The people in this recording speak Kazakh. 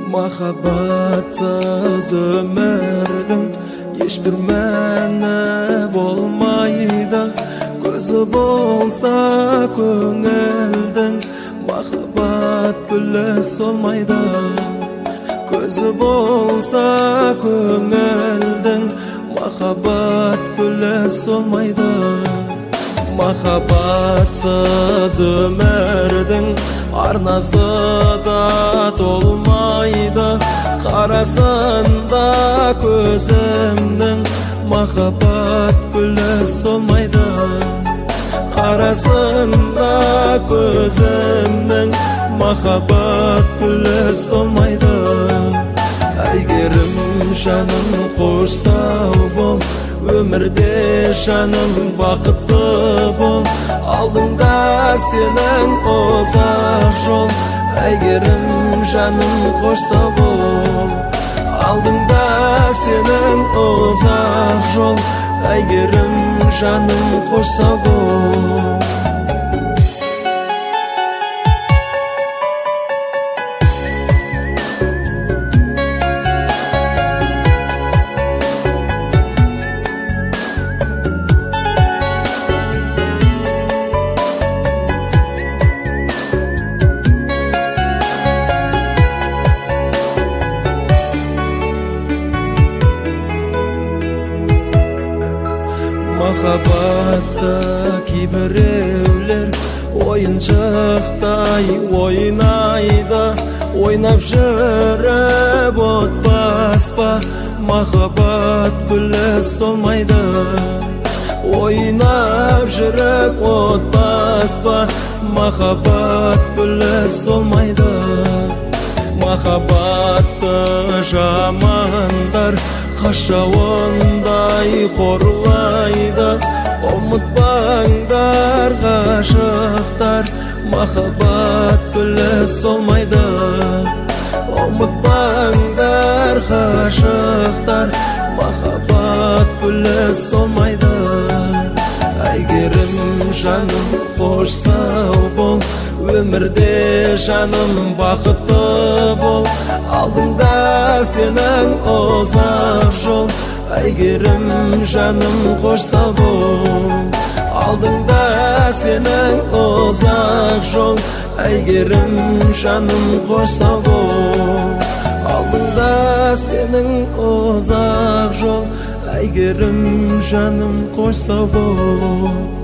Махаббатсыз өмірдің ешбір мәні болмайды. Көзі болса көңілдің, махаббат гүлі солмайды. Көзі болса көңілдің, махаббат гүлі солмайды. Махаббатсыз өмірдің арнасы да толмайды. Қарасында көзімнің, махаббат гүлі солмайды. Қарасында көзімнің, махаббат гүлі солмайды. Әйгерім жаным қош сау бол, өмірде жаным бақытты бол. Алдыңда сенің ұзақ жол, әйгерім жаным қош сау бол. Алдыңда сенің ұзақ жол, әйгерім жаным қош сау бол. Махаббатты кейбіреулер ойыншықтай ойнайды. Ойнап жүріп от баспа, махаббат гүлі солмайды. Ойнап жүріп от баспа, махаббат гүлі солмайды. Махаббатты жамандар қашауындай қорлайды. Ұмытпаңдар ғашықтар, махаббат гүлі солмайды. Ұмытпаңдар ғашықтар, махаббат гүлі солмайды. Әйгерім жаным қош сау бол, өмірде жаным бақытты бол. Алдыңда сенің ұзақ жол, әйгерім жаным қош сау бол. Алдыңда сенің ұзақ жол, әйгерім жаным қош сау бол. Алдыңда сенің ұзақ жол, әйгерім жаным қош сау бол.